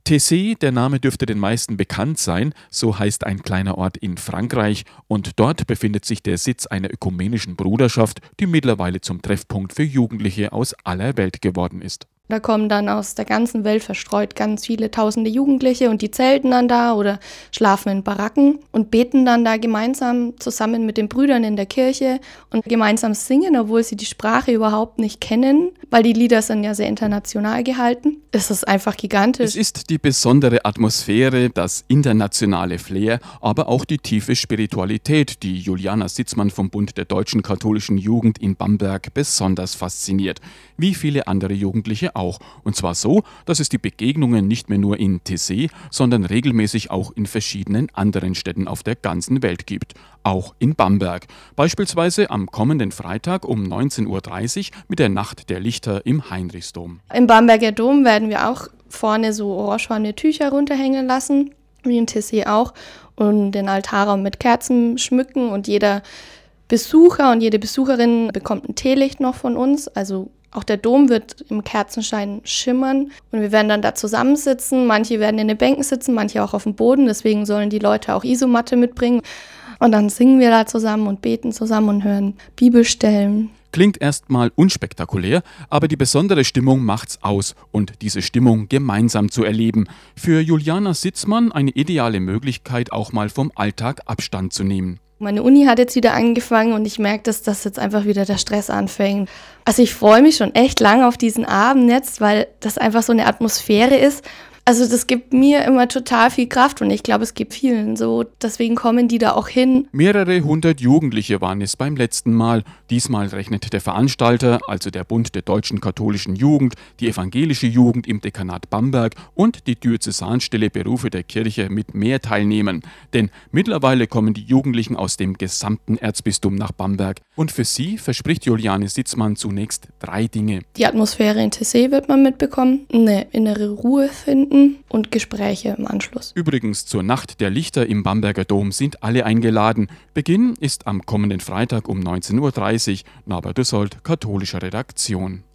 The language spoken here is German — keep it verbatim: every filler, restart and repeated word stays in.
Taizé, der Name dürfte den meisten bekannt sein, so heißt ein kleiner Ort in Frankreich und dort befindet sich der Sitz einer ökumenischen Bruderschaft, die mittlerweile zum Treffpunkt für Jugendliche aus aller Welt geworden ist. Da kommen dann aus der ganzen Welt verstreut ganz viele tausende Jugendliche und die zelten dann da oder schlafen in Baracken und beten dann da gemeinsam zusammen mit den Brüdern in der Kirche und gemeinsam singen, obwohl sie die Sprache überhaupt nicht kennen, weil die Lieder sind ja sehr international gehalten. Es ist einfach gigantisch. Es ist die besondere Atmosphäre, das internationale Flair, aber auch die tiefe Spiritualität, die Juliana Sitzmann vom Bund der Deutschen Katholischen Jugend in Bamberg besonders fasziniert. Wie viele andere Jugendliche auch. Und zwar so, dass es die Begegnungen nicht mehr nur in Taizé, sondern regelmäßig auch in verschiedenen anderen Städten auf der ganzen Welt gibt. Auch in Bamberg. Beispielsweise am kommenden Freitag um neunzehn Uhr dreißig mit der Nacht der Lichter im Heinrichsdom. Im Bamberger Dom werden wir auch vorne so orangefarbene Tücher runterhängen lassen, wie in Taizé auch, und den Altarraum mit Kerzen schmücken und jeder Besucher und jede Besucherin bekommt ein Teelicht noch von uns, also auch der Dom wird im Kerzenschein schimmern und wir werden dann da zusammensitzen. Manche werden in den Bänken sitzen, manche auch auf dem Boden. Deswegen sollen die Leute auch Isomatte mitbringen. Und dann singen wir da zusammen und beten zusammen und hören Bibelstellen. Klingt erstmal unspektakulär, aber die besondere Stimmung macht's aus und diese Stimmung gemeinsam zu erleben. Für Juliana Sitzmann eine ideale Möglichkeit, auch mal vom Alltag Abstand zu nehmen. Meine Uni hat jetzt wieder angefangen und ich merke, dass das jetzt einfach wieder der Stress anfängt. Also ich freue mich schon echt lange auf diesen Abend jetzt, weil das einfach so eine Atmosphäre ist. Also das gibt mir immer total viel Kraft und ich glaube, es gibt vielen so. Deswegen kommen die da auch hin. Mehrere hundert Jugendliche waren es beim letzten Mal. Diesmal rechnet der Veranstalter, also der Bund der Deutschen Katholischen Jugend, die evangelische Jugend im Dekanat Bamberg und die Diözesanstelle Berufe der Kirche mit mehr Teilnehmern. Denn mittlerweile kommen die Jugendlichen aus dem gesamten Erzbistum nach Bamberg. Und für sie verspricht Juliane Sitzmann zunächst drei Dinge. Die Atmosphäre in Taizé wird man mitbekommen, eine innere Ruhe finden und Gespräche im Anschluss. Übrigens zur Nacht der Lichter im Bamberger Dom sind alle eingeladen. Beginn ist am kommenden Freitag um neunzehn Uhr dreißig. Norbert Dussold, katholische Redaktion.